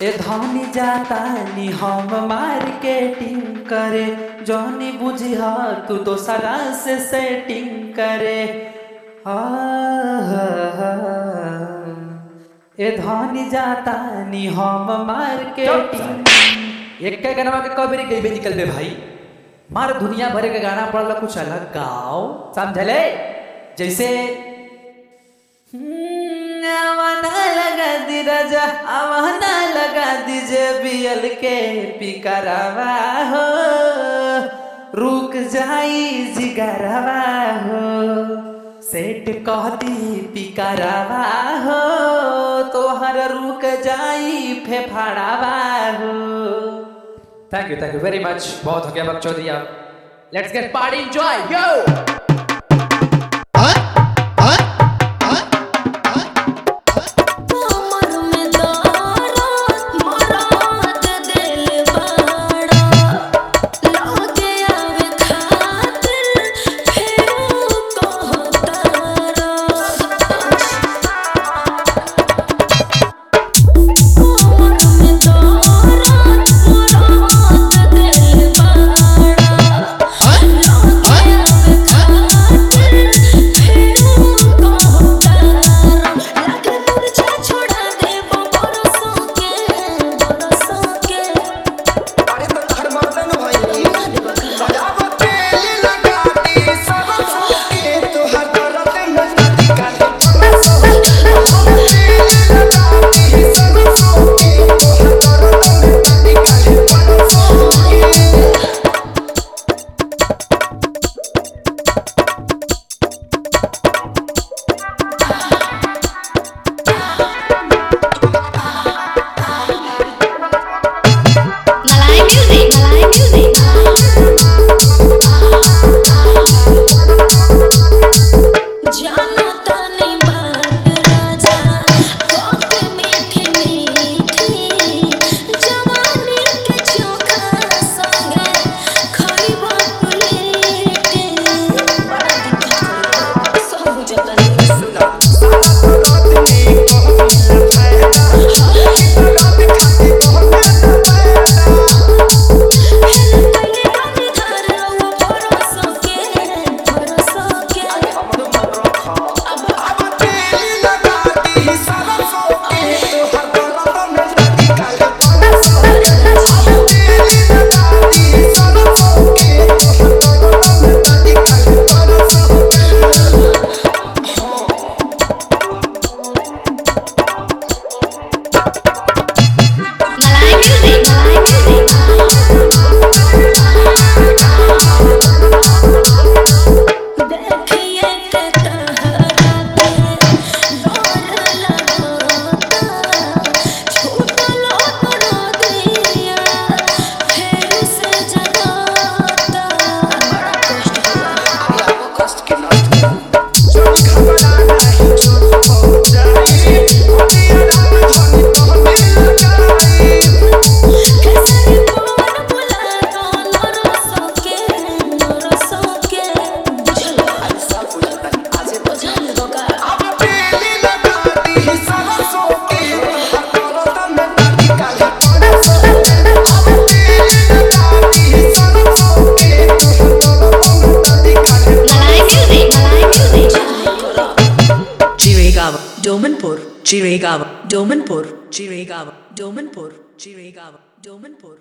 ए धनी जाता नी हम मार्केटिंग करे जौनी बुझी तू तो सरा से सेटिंग करे। ए धनी जाता नी हम मार्केटिंग। एक के गाना के कबरी गई निकल बे भाई, मार दुनिया भर के गाना पढ़ कुछ अलग गाओ, समझले? जैसे आवाना लगा दी राजा, आवाना लगा दीजे बियल के पिकरवा हो, रुक जाई जिगरवा हो, सेठ कहती पिकरवा हो, तोहर रुक जाई फेफड़ावा हो। थैंक यू वेरी मच, बहुत हो गया बकचोदी। अब let's get party enjoy yo. Domanpur, Chiregaon, Domanpur, Chiregaon, Domanpur, Chiregaon, Domanpur.